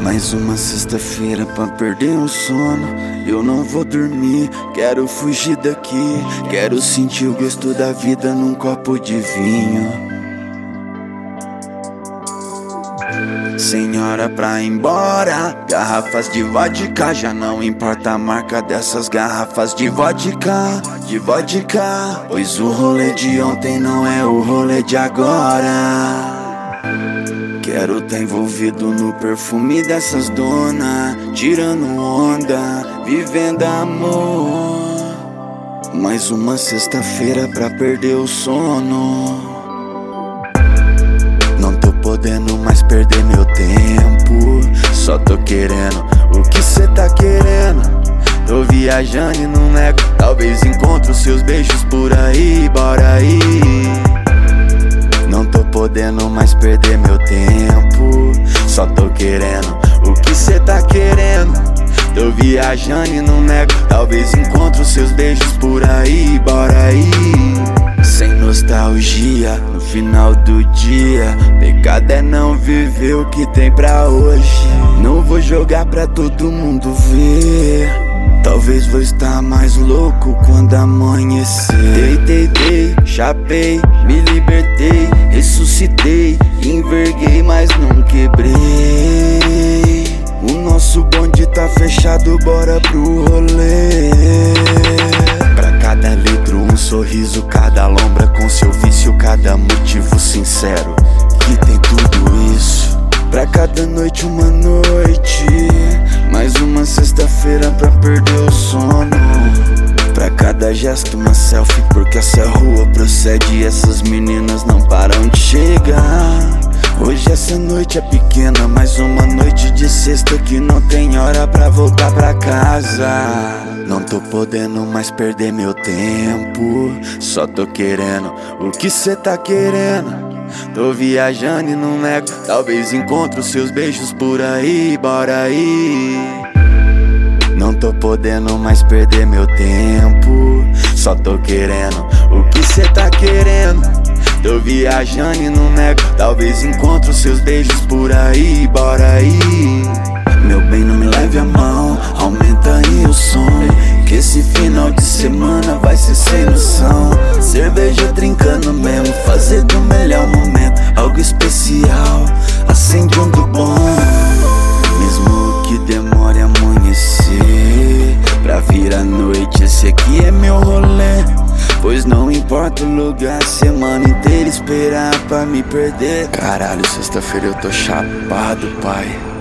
Mais uma sexta-feira pra perder o sono. Eu não vou dormir, quero fugir daqui. Quero sentir o gosto da vida num copo de vinho. Senhora pra ir embora, garrafas de vodka. Já não importa a marca dessas garrafas de vodka, pois o rolê de ontem não é o rolê de agora. Quero tá envolvido no perfume dessas donas, tirando onda, vivendo amor. Mais uma sexta-feira pra perder o sono. Não tô podendo mais perder meu tempo. Só tô querendo o que cê tá querendo. Tô viajando e não nego. Talvez encontre os seus beijos por aí, bora aí. Não tô podendo mais perder meu tempo. Só tô querendo o que cê tá querendo. Tô viajando e não nego. Talvez encontre os seus beijos por aí, bora aí. Sem nostalgia, no final do dia. Pecado é não viver o que tem pra hoje. Não vou jogar pra todo mundo ver. Talvez vou estar mais louco quando amanhecer. Dei, chapei, me libertei, ressuscitei, enverguei, mas não quebrei. O nosso bonde tá fechado, bora pro rolê. Pra cada letra um sorriso, cada lombra com seu vício, cada motivo sincero que tem tudo isso. Pra cada noite uma noite, mais uma sexta-feira pra perder o sono. Pra cada gesto uma selfie, porque essa rua procede e essas meninas não param de chegar. Hoje essa noite é pequena, mais uma noite de sexta que não tem hora pra voltar pra casa. Não tô podendo mais perder meu tempo. Só tô querendo o que cê tá querendo. Tô viajando e não nego. Talvez encontre os seus beijos por aí, bora aí. Não tô podendo mais perder meu tempo. Só tô querendo o que cê tá querendo. Tô viajando e não nego. Talvez encontre os seus beijos por aí, bora aí. Meu bem, não me leve a mão, aumenta aí o som, que esse final de semana vai ser sem noção. Cerveja trincando mesmo, fazer do melhor momento algo especial, acende um do bom. Mesmo que demore a amanhecer, pra vir a noite, esse aqui é meu rolê. Pois não importa o lugar, semana inteira esperar pra me perder. Caralho, sexta-feira eu tô chapado, pai.